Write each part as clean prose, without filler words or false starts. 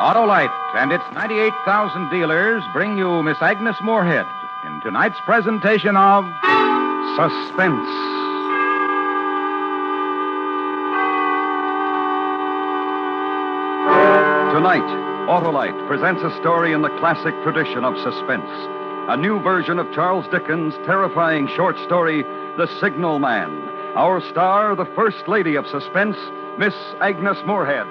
Autolite and its 98,000 dealers bring you Miss Agnes Moorehead in tonight's presentation of Suspense. Tonight, Autolite presents a story in the classic tradition of suspense. A new version of Charles Dickens' terrifying short story, The Signal Man. Our star, the First Lady of Suspense, Miss Agnes Moorehead.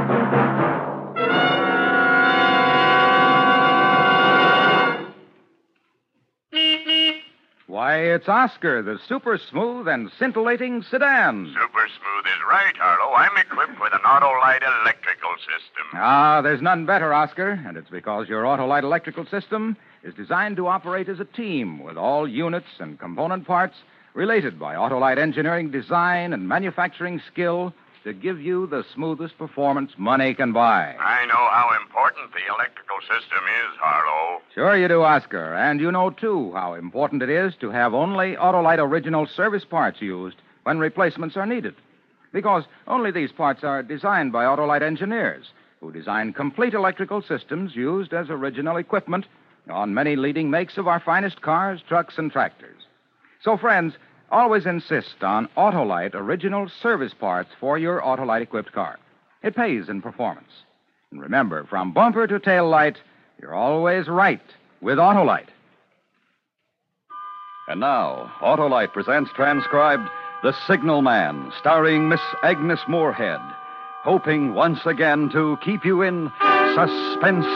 Why, it's Oscar, the super smooth and scintillating sedan. Super smooth is right, Harlow. I'm equipped with an Autolite electrical system. Ah, there's none better, Oscar, and it's because your Autolite electrical system is designed to operate as a team with all units and component parts related by Autolite engineering design and manufacturing skill to give you the smoothest performance money can buy. I know how important the electrical system is, Harlow. Sure you do, Oscar. And you know, too, how important it is to have only Autolite original service parts used when replacements are needed. Because only these parts are designed by Autolite engineers who design complete electrical systems used as original equipment on many leading makes of our finest cars, trucks, and tractors. So, friends, always insist on Autolite original service parts for your Autolite-equipped car. It pays in performance. And remember, from bumper to tail light, you're always right with Autolite. And now, Autolite presents transcribed The Signal Man, starring Miss Agnes Moorehead, hoping once again to keep you in suspense.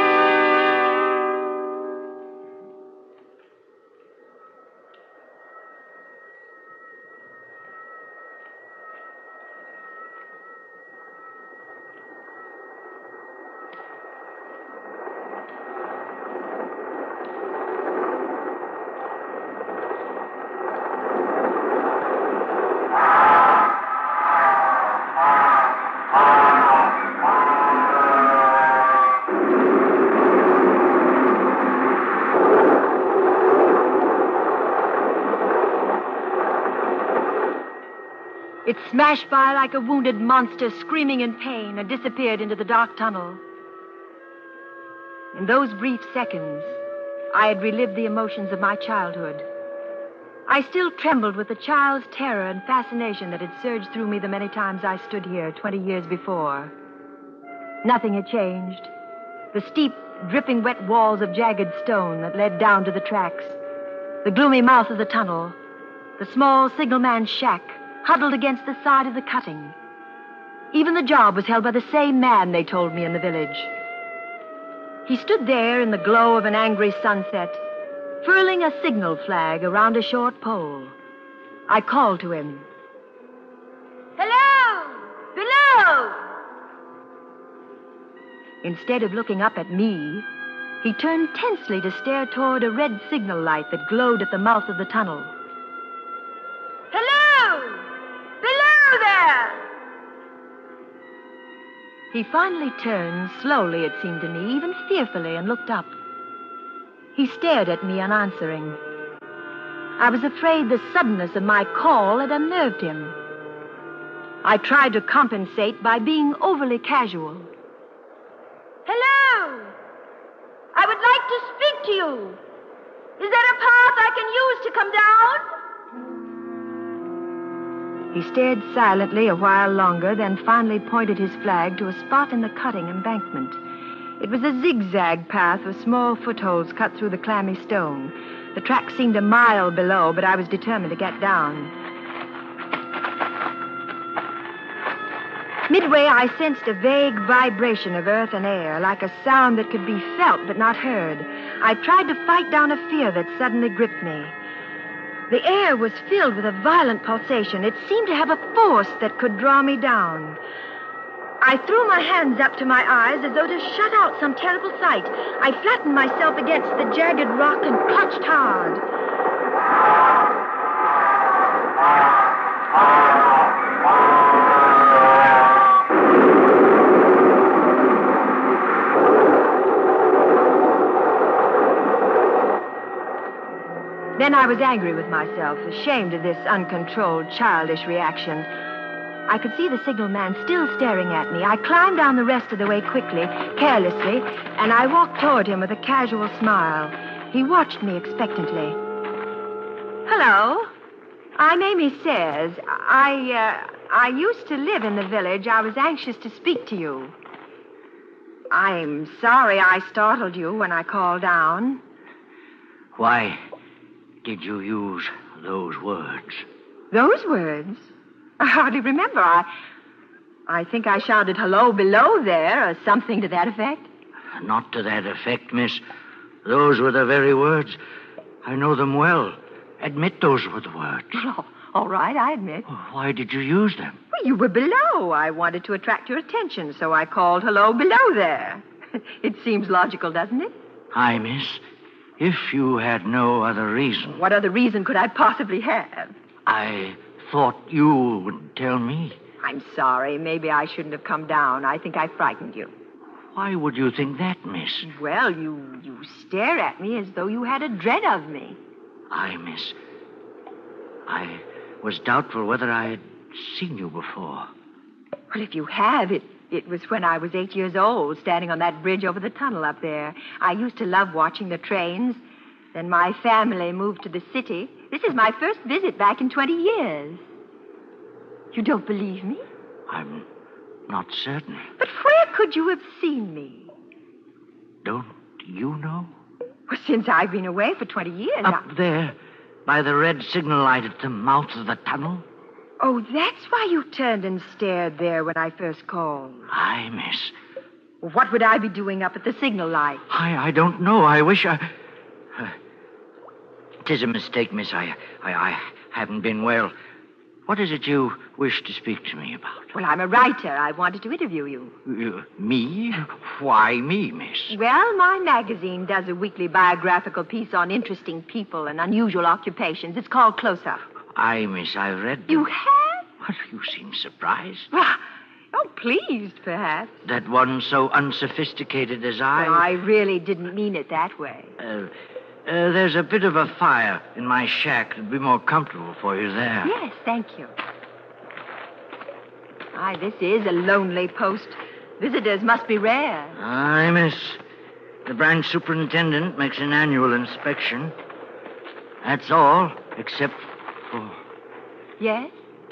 It smashed by like a wounded monster screaming in pain and disappeared into the dark tunnel. In those brief seconds, I had relived the emotions of my childhood. I still trembled with the child's terror and fascination that had surged through me the many times I stood here 20 years before. Nothing had changed. The steep, dripping wet walls of jagged stone that led down to the tracks, the gloomy mouth of the tunnel, the small signalman's shack, huddled against the side of the cutting. Even the job was held by the same man, they told me, in the village. He stood there in the glow of an angry sunset, furling a signal flag around a short pole. I called to him. "Hello! Below!" Instead of looking up at me, he turned tensely to stare toward a red signal light that glowed at the mouth of the tunnel. "Hello! Below there!" He finally turned, slowly it seemed to me, even fearfully, and looked up. He stared at me unanswering. I was afraid the suddenness of my call had unnerved him. I tried to compensate by being overly casual. "Hello! I would like to speak to you. Is there a path I can use to come down?" He stared silently a while longer, then finally pointed his flag to a spot in the cutting embankment. It was a zigzag path with small footholds cut through the clammy stone. The track seemed a mile below, but I was determined to get down. Midway, I sensed a vague vibration of earth and air, like a sound that could be felt but not heard. I tried to fight down a fear that suddenly gripped me. The air was filled with a violent pulsation. It seemed to have a force that could draw me down. I threw my hands up to my eyes as though to shut out some terrible sight. I flattened myself against the jagged rock and clutched hard. Then I was angry with myself, ashamed of this uncontrolled, childish reaction. I could see the signalman still staring at me. I climbed down the rest of the way quickly, carelessly, and I walked toward him with a casual smile. He watched me expectantly. Hello. I'm Amy Sayers. I used to live in the village. I was anxious to speak to you. I'm sorry I startled you when I called down. Why did you use those words? Those words? I hardly remember. I think I shouted hello below there, or something to that effect. Not to that effect, miss. Those were the very words. I know them well. Admit those were the words. Oh, all right, I admit. Why did you use them? Well, you were below. I wanted to attract your attention, so I called hello below there. It seems logical, doesn't it? Aye, miss. If you had no other reason. What other reason could I possibly have? I thought you would tell me. I'm sorry. Maybe I shouldn't have come down. I think I frightened you. Why would you think that, miss? Well, you stare at me as though you had a dread of me. Aye, miss. I was doubtful whether I had seen you before. Well, if you have, it was when I was 8 years old, standing on that bridge over the tunnel up there. I used to love watching the trains. Then my family moved to the city. This is my first visit back in 20 years. You don't believe me? I'm not certain. But where could you have seen me? Don't you know? Well, since I've been away for 20 years. Up there, by the red signal light at the mouth of the tunnel. Oh, that's why you turned and stared there when I first called. Aye, miss. What would I be doing up at the signal light? I don't know. I wish I... 'Tis a mistake, miss. I haven't been well. What is it you wish to speak to me about? Well, I'm a writer. I wanted to interview you. Me? Why me, miss? Well, my magazine does a weekly biographical piece on interesting people and unusual occupations. It's called Close Up. Aye, miss, I've read them. You have? What, you seem surprised. Well, oh, pleased, perhaps. That one so unsophisticated as I... Well, I really didn't mean it that way. There's a bit of a fire in my shack. It'd be more comfortable for you there. Yes, thank you. Aye, this is a lonely post. Visitors must be rare. Aye, miss. The branch superintendent makes an annual inspection. That's all, except for... Yes?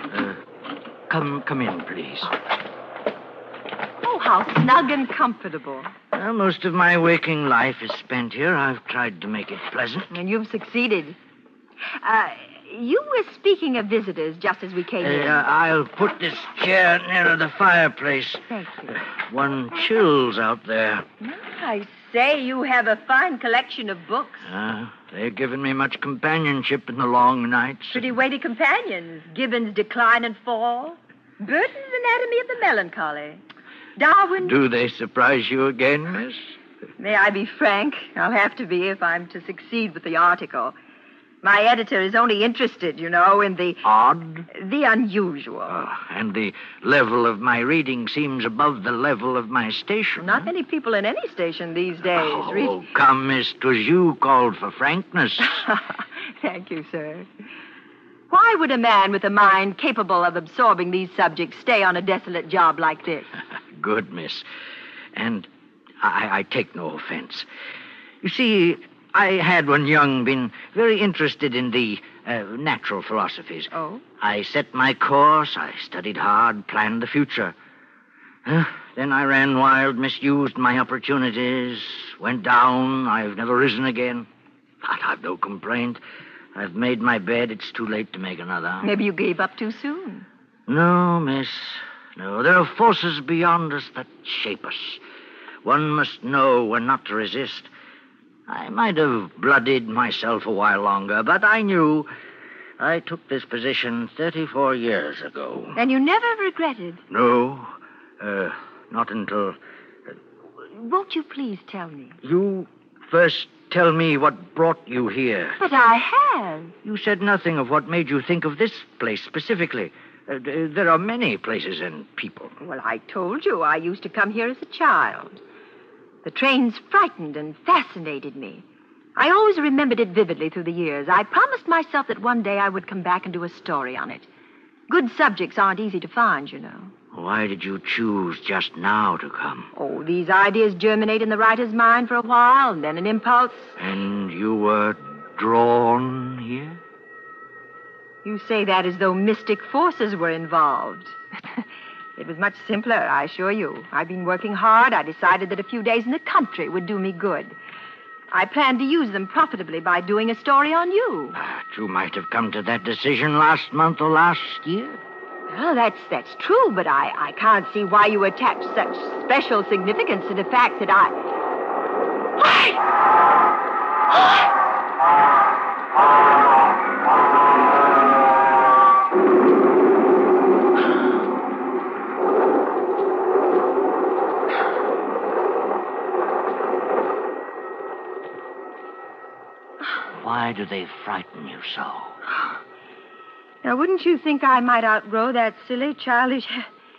Come in, please. Oh, how snug and comfortable. Well, most of my waking life is spent here. I've tried to make it pleasant. And you've succeeded. You were speaking of visitors just as we came in. I'll put this chair nearer the fireplace. Thank you. One chills out there. I say, you have a fine collection of books. They've given me much companionship in the long nights. Pretty weighty companions. Gibbon's Decline and Fall. Burton's Anatomy of the Melancholy. Darwin. Do they surprise you again, miss? May I be frank? I'll have to be if I'm to succeed with the article. My editor is only interested, in the... Odd? The unusual. And the level of my reading seems above the level of my station. Not many people in any station these days. Oh, come, miss. 'Twas you called for frankness. Thank you, sir. Why would a man with a mind capable of absorbing these subjects stay on a desolate job like this? Good, miss. And I take no offense. You see, I had when young been very interested in the natural philosophies. Oh? I set my course, I studied hard, planned the future. Then I ran wild, misused my opportunities, went down, I've never risen again. But I've no complaint. I've made my bed, it's too late to make another. Maybe you gave up too soon. No, miss. No, there are forces beyond us that shape us. One must know when not to resist. I might have blooded myself a while longer, but I knew I took this position 34 years ago. And you never regretted? No, not until... Won't you please tell me? You first tell me what brought you here. But I have. You said nothing of what made you think of this place specifically. There are many places and people. Well, I told you I used to come here as a child. The trains frightened and fascinated me. I always remembered it vividly through the years. I promised myself that one day I would come back and do a story on it. Good subjects aren't easy to find, you know. Why did you choose just now to come? Oh, these ideas germinate in the writer's mind for a while, and then an impulse. And you were drawn here? You say that as though mystic forces were involved. It was much simpler, I assure you. I've been working hard. I decided that a few days in the country would do me good. I planned to use them profitably by doing a story on you. But you might have come to that decision last month or last year. Well, that's true, but I can't see why you attach such special significance to the fact that Why do they frighten you so? Now, wouldn't you think I might outgrow that silly, childish...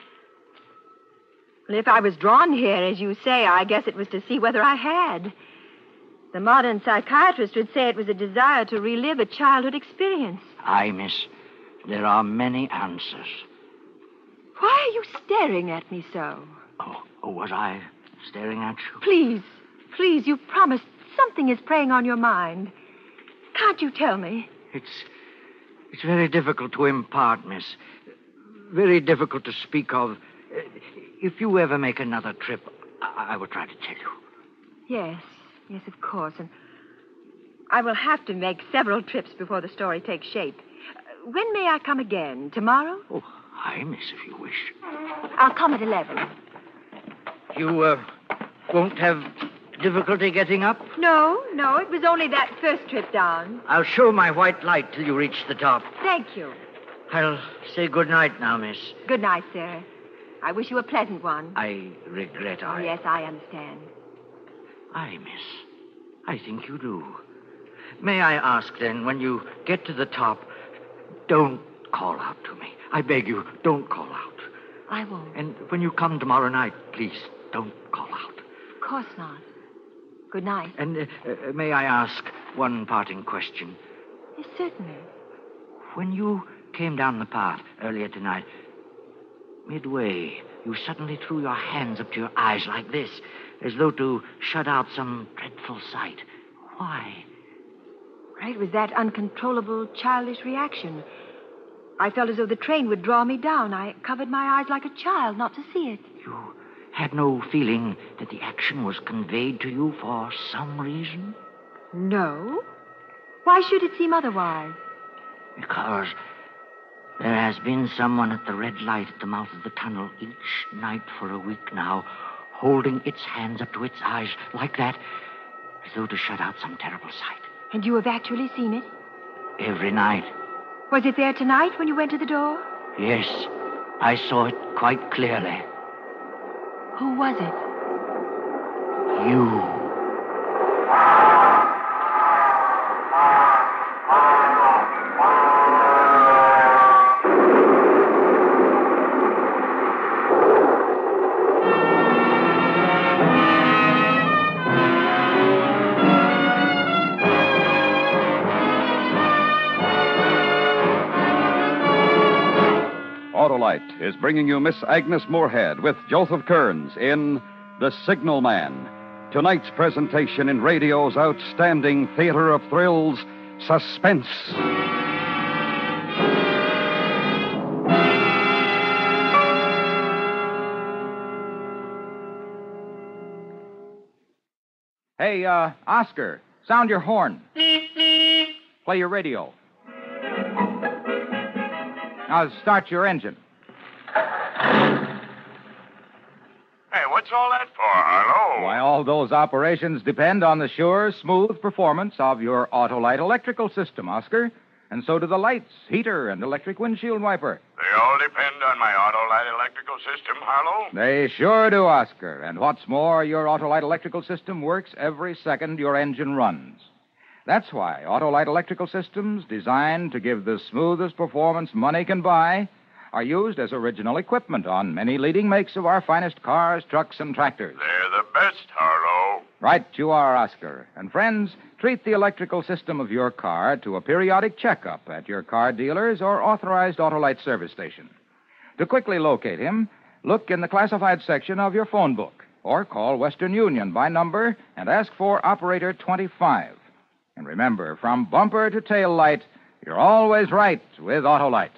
Well, if I was drawn here, as you say, I guess it was to see whether I had. The modern psychiatrist would say it was a desire to relive a childhood experience. Aye, miss. There are many answers. Why are you staring at me so? Oh, was I staring at you? Please, you promised something is preying on your mind. Can't you tell me? It's very difficult to impart, miss. Very difficult to speak of. If you ever make another trip, I will try to tell you. Yes, of course. And I will have to make several trips before the story takes shape. When may I come again? Tomorrow? Oh, aye, miss, if you wish. I'll come at 11. You, won't have difficulty getting up? No, it was only that first trip down. I'll show my white light till you reach the top. Thank you. I'll say good night now, miss. Good night, sir. I wish you a pleasant one. I regret Oh, yes, I understand. Aye, miss. I think you do. May I ask, then, when you get to the top, don't call out to me. I beg you, don't call out. I won't. And when you come tomorrow night, please, don't call out. Of course not. Good night. And may I ask one parting question? Yes, certainly. When you came down the path earlier tonight, midway, you suddenly threw your hands up to your eyes like this, as though to shut out some dreadful sight. Why? It was that uncontrollable, childish reaction. I felt as though the train would draw me down. I covered my eyes like a child not to see it. You had no feeling that the action was conveyed to you for some reason? No. Why should it seem otherwise? Because there has been someone at the red light at the mouth of the tunnel each night for a week now, holding its hands up to its eyes like that, as though to shut out some terrible sight. And you have actually seen it? Every night. Was it there tonight when you went to the door? Yes, I saw it quite clearly. Who was it? You. Autolite is bringing you Miss Agnes Moorehead with Joseph Kearns in The Signal Man. Tonight's presentation in radio's outstanding theater of thrills, Suspense. Hey, Oscar, sound your horn. Play your radio. Now start your engine. Hey, what's all that for, Harlow? Why, all those operations depend on the sure, smooth performance of your Autolite electrical system, Oscar. And so do the lights, heater, and electric windshield wiper. They all depend on my Autolite electrical system, Harlow? They sure do, Oscar. And what's more, your Autolite electrical system works every second your engine runs. That's why Autolite electrical systems, designed to give the smoothest performance money can buy, are used as original equipment on many leading makes of our finest cars, trucks, and tractors. They're the best, Harlow. Right, you are, Oscar. And friends, treat the electrical system of your car to a periodic checkup at your car dealer's or authorized Autolite service station. To quickly locate him, look in the classified section of your phone book or call Western Union by number and ask for Operator 25. And remember, from bumper to tail light, you're always right with Autolite.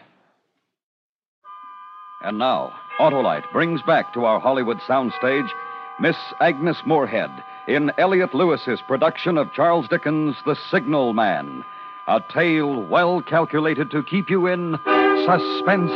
And now, Autolite brings back to our Hollywood soundstage Miss Agnes Moorehead in Elliot Lewis's production of Charles Dickens' The Signal Man, a tale well calculated to keep you in suspense.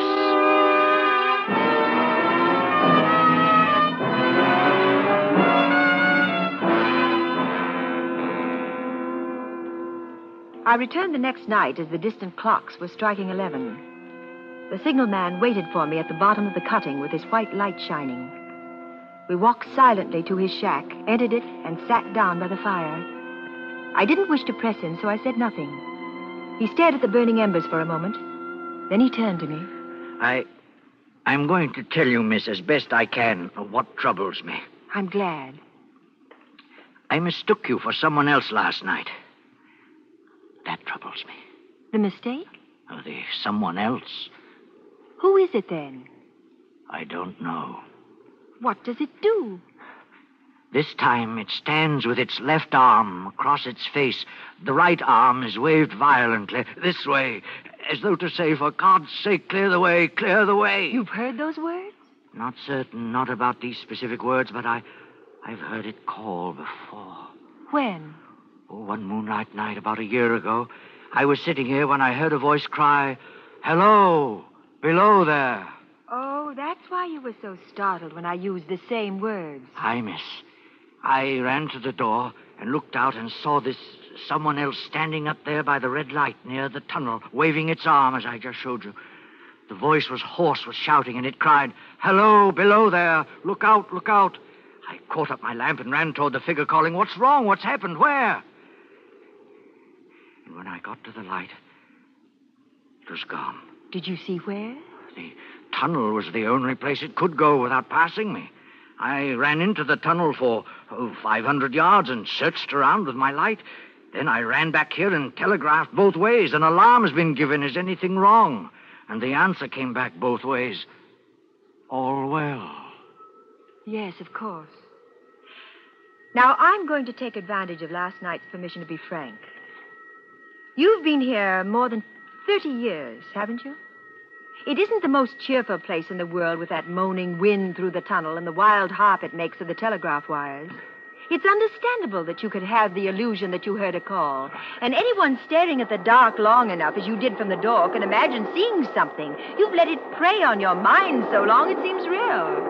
I returned the next night as the distant clocks were striking 11. The signalman waited for me at the bottom of the cutting with his white light shining. We walked silently to his shack, entered it, and sat down by the fire. I didn't wish to press him, so I said nothing. He stared at the burning embers for a moment. Then he turned to me. I'm going to tell you, miss, as best I can, what troubles me. I'm glad. I mistook you for someone else last night. That troubles me. The mistake? Oh, the someone else. Who is it, then? I don't know. What does it do? This time it stands with its left arm across its face. The right arm is waved violently this way, as though to say, for God's sake, clear the way, clear the way. You've heard those words? Not certain, not about these specific words, but I've heard it call before. When? Oh, one moonlight night about a year ago. I was sitting here when I heard a voice cry, "Hello, below there." Oh, that's why you were so startled when I used the same words. Aye, miss. I ran to the door and looked out and saw this someone else standing up there by the red light near the tunnel, waving its arm as I just showed you. The voice was hoarse with shouting, and it cried, "Hello, below there! Look out, look out!" I caught up my lamp and ran toward the figure, calling, "What's wrong? What's happened? Where?" And when I got to the light, it was gone. Did you see where? The tunnel was the only place it could go without passing me. I ran into the tunnel for 500 yards and searched around with my light. Then I ran back here and telegraphed both ways. An alarm has been given. Is anything wrong? And the answer came back both ways. All well. Yes, of course. Now, I'm going to take advantage of last night's permission to be frank. You've been here more than 30 years, haven't you? It isn't the most cheerful place in the world with that moaning wind through the tunnel and the wild harp it makes of the telegraph wires. It's understandable that you could have the illusion that you heard a call. And anyone staring at the dark long enough, as you did from the door, can imagine seeing something. You've let it prey on your mind so long it seems real.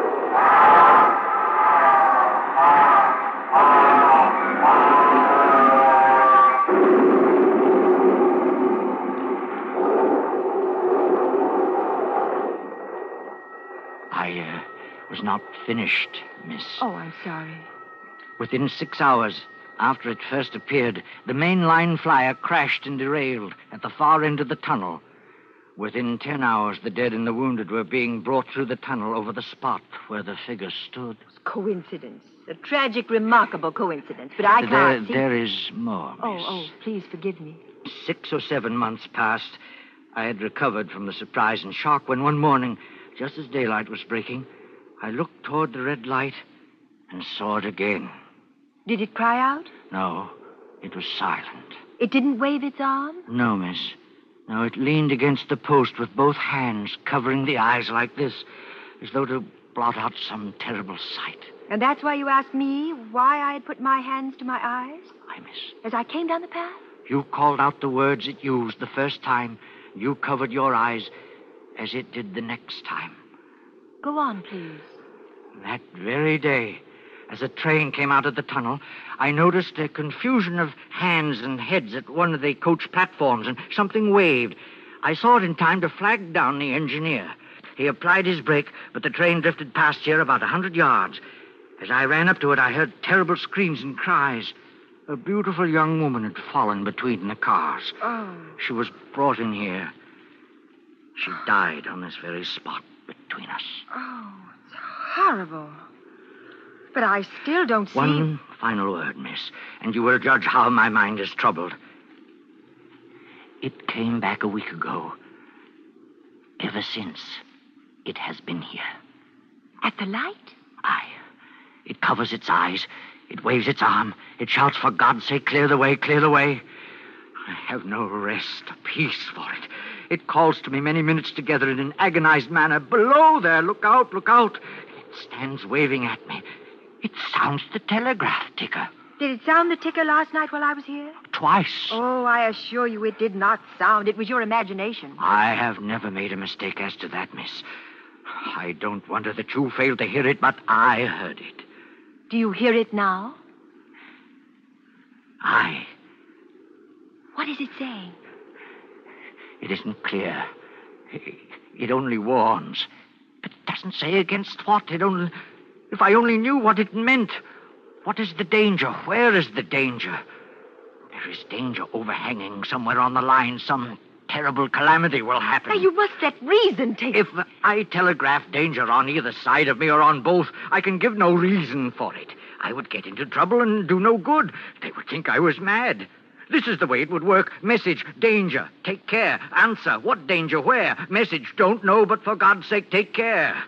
I was not finished, miss. Oh, I'm sorry. Within 6 hours after it first appeared, the main line flyer crashed and derailed at the far end of the tunnel. Within 10 hours, the dead and the wounded were being brought through the tunnel over the spot where the figure stood. It's coincidence. A tragic, remarkable coincidence. But I can't see... There is more, miss. Oh, please forgive me. 6 or 7 months passed. I had recovered from the surprise and shock when one morning, just as daylight was breaking, I looked toward the red light and saw it again. Did it cry out? No, it was silent. It didn't wave its arm? No, miss. No, it leaned against the post with both hands covering the eyes like this, as though to blot out some terrible sight. And that's why you asked me why I had put my hands to my eyes? Aye, miss. As I came down the path? You called out the words it used the first time. You covered your eyes as it did the next time. Go on, please. That very day, as a train came out of the tunnel, I noticed a confusion of hands and heads at one of the coach platforms, and something waved. I saw it in time to flag down the engineer. He applied his brake, but the train drifted past here about 100 yards. As I ran up to it, I heard terrible screams and cries. A beautiful young woman had fallen between the cars. Oh. She was brought in here. She died on this very spot between us. Oh, it's horrible. But I still don't see... One final word, miss, and you will judge how my mind is troubled. It came back a week ago. Ever since, it has been here. At the light? Aye. It covers its eyes. It waves its arm. It shouts, for God's sake, clear the way, clear the way. I have no rest or peace for it. It calls to me many minutes together in an agonized manner. Below there, look out, look out. It stands waving at me. It sounds the telegraph ticker. Did it sound the ticker last night while I was here? Twice. Oh, I assure you it did not sound. It was your imagination. I have never made a mistake as to that, miss. I don't wonder that you failed to hear it, but I heard it. Do you hear it now? Aye. What is it saying? It isn't clear. It only warns. But it doesn't say against what. It only... If I only knew what it meant. What is the danger? Where is the danger? There is danger overhanging somewhere on the line. Some terrible calamity will happen. Now, you must let reason take... If I telegraph danger on either side of me or on both, I can give no reason for it. I would get into trouble and do no good. They would think I was mad. This is the way it would work. Message, danger, take care. Answer, what danger, where? Message, don't know, but for God's sake, take care.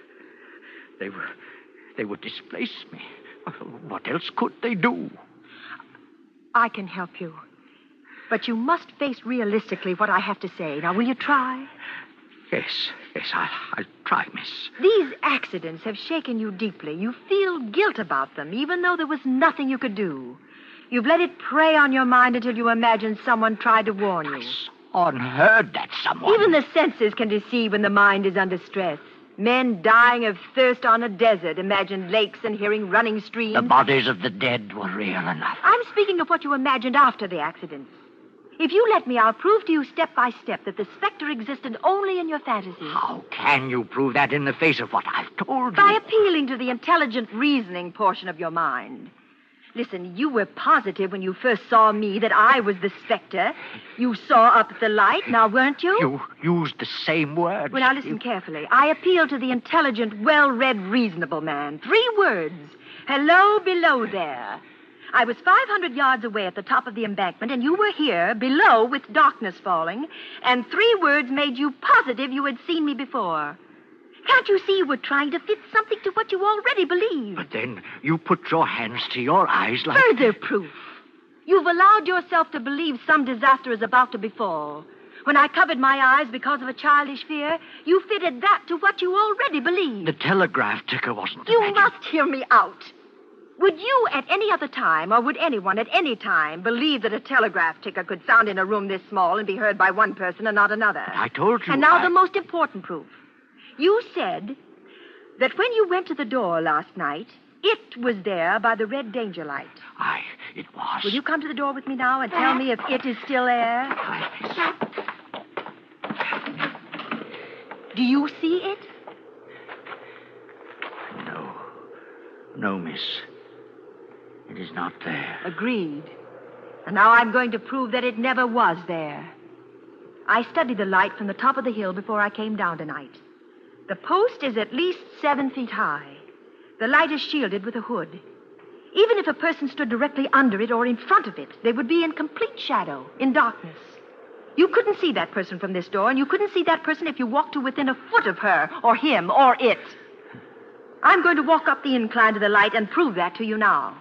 They would displace me. What else could they do? I can help you. But you must face realistically what I have to say. Now, will you try? Yes, I'll try, miss. These accidents have shaken you deeply. You feel guilt about them, even though there was nothing you could do. You've let it prey on your mind until you imagined someone tried to warn you. I saw and heard that someone. Even the senses can deceive when the mind is under stress. Men dying of thirst on a desert imagined lakes and hearing running streams. The bodies of the dead were real enough. I'm speaking of what you imagined after the accidents. If you let me, I'll prove to you step by step that the specter existed only in your fantasies. How can you prove that in the face of what I've told you? By appealing to the intelligent reasoning portion of your mind. Listen, you were positive when you first saw me that I was the specter. You saw up at the light, now weren't you? You used the same words. Well, now listen carefully. I appeal to the intelligent, well-read, reasonable man. 3 words. Hello, below there. I was 500 yards away at the top of the embankment, and you were here, below, with darkness falling, and 3 words made you positive you had seen me before. Can't you see you were trying to fit something to what you already believed? But then you put your hands to your eyes like... Further proof. You've allowed yourself to believe some disaster is about to befall. When I covered my eyes because of a childish fear, you fitted that to what you already believed. The telegraph ticker wasn't You imagined. must hear me out. Would you at any other time, or would anyone at any time, believe that a telegraph ticker could sound in a room this small and be heard by one person and not another? I told you. And now the most important proof. You said that when you went to the door last night, it was there by the red danger light. Aye, it was. Will you come to the door with me now and tell me if it is still there? Aye, Do you see it? No, miss. It is not there. Agreed. And now I'm going to prove that it never was there. I studied the light from the top of the hill before I came down tonight. The post is at least 7 feet high. The light is shielded with a hood. Even if a person stood directly under it or in front of it, they would be in complete shadow, in darkness. You couldn't see that person from this door, and you couldn't see that person if you walked to within a foot of her, or him, or it. I'm going to walk up the incline to the light and prove that to you now.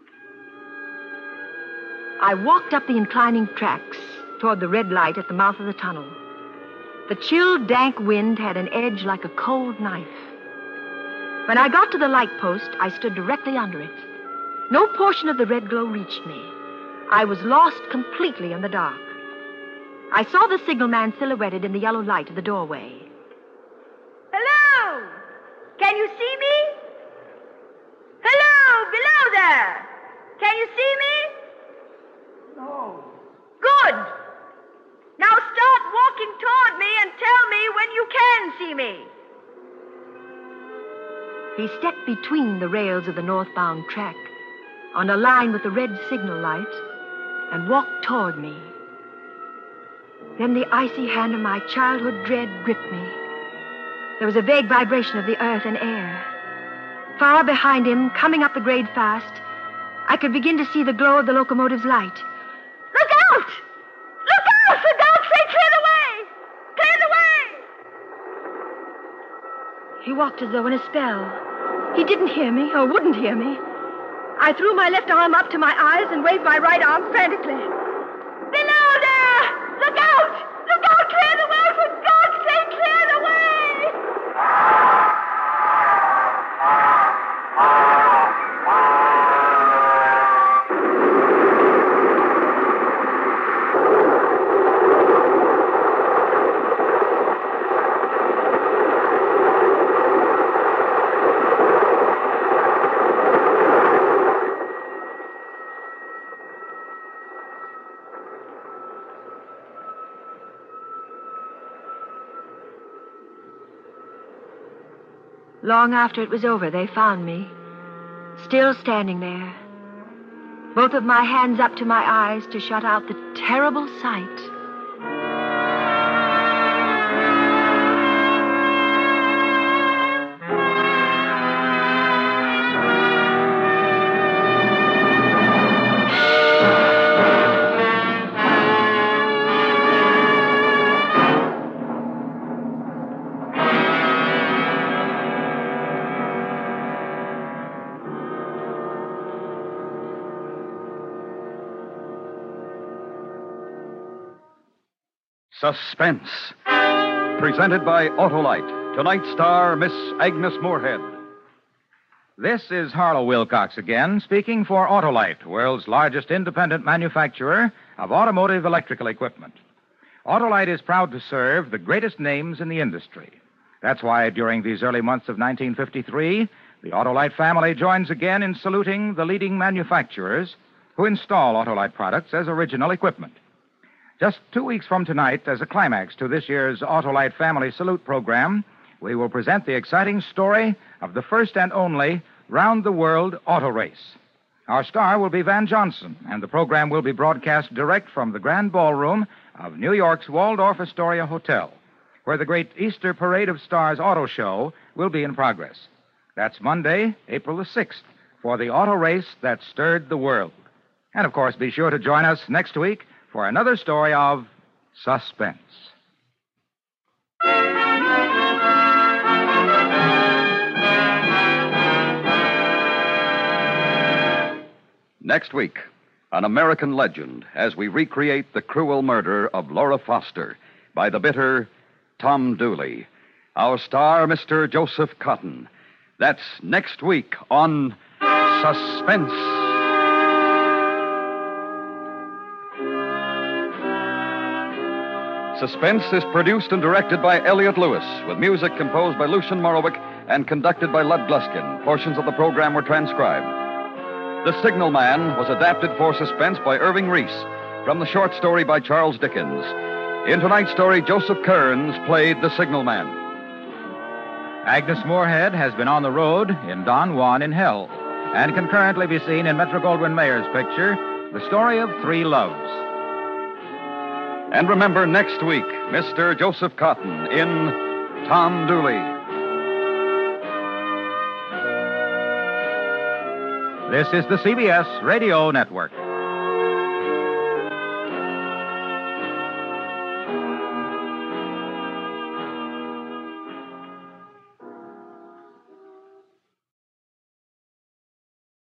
I walked up the inclining tracks toward the red light at the mouth of the tunnel. The chill, dank wind had an edge like a cold knife. When I got to the light post, I stood directly under it. No portion of the red glow reached me. I was lost completely in the dark. I saw the signalman silhouetted in the yellow light of the doorway. Hello! Can you see me? Hello, below there! Can you see me? No. Good! Now start walking toward me and tell me when you can see me. He stepped between the rails of the northbound track on a line with the red signal light and walked toward me. Then the icy hand of my childhood dread gripped me. There was a vague vibration of the earth and air. Far behind him, coming up the grade fast, I could begin to see the glow of the locomotive's light. Look out! Look out! For God's sake, clear the way! Clear the way! He walked as though in a spell. He didn't hear me, or wouldn't hear me. I threw my left arm up to my eyes and waved my right arm frantically. Below there! Look out! Look out! Clear the way! For God's sake, clear the way! Long after it was over, they found me, still standing there, both of my hands up to my eyes to shut out the terrible sight. Suspense. Presented by Autolite. Tonight's star, Miss Agnes Moorehead. This is Harlow Wilcox again, speaking for Autolite, world's largest independent manufacturer of automotive electrical equipment. Autolite is proud to serve the greatest names in the industry. That's why during these early months of 1953, the Autolite family joins again in saluting the leading manufacturers who install Autolite products as original equipment. Just 2 weeks from tonight, as a climax to this year's Autolite Family Salute program, we will present the exciting story of the first and only round-the-world auto race. Our star will be Van Johnson, and the program will be broadcast direct from the Grand Ballroom of New York's Waldorf Astoria Hotel, where the great Easter Parade of Stars auto show will be in progress. That's Monday, April the 6th, for the auto race that stirred the world. And, of course, be sure to join us next week for another story of suspense. Next week, an American legend as we recreate the cruel murder of Laura Foster by the bitter Tom Dooley. Our star, Mr. Joseph Cotton. That's next week on Suspense. Suspense is produced and directed by Elliott Lewis, with music composed by Lucian Morowick and conducted by Lud Gluskin. Portions of the program were transcribed. The Signal Man was adapted for Suspense by Irving Reese from the short story by Charles Dickens. In tonight's story, Joseph Kearns played the Signal Man. Agnes Moorehead has been on the road in Don Juan in Hell and can currently be seen in Metro-Goldwyn-Mayer's picture, The Story of Three Loves. And remember, next week, Mr. Joseph Cotton in Tom Dooley. This is the CBS Radio Network.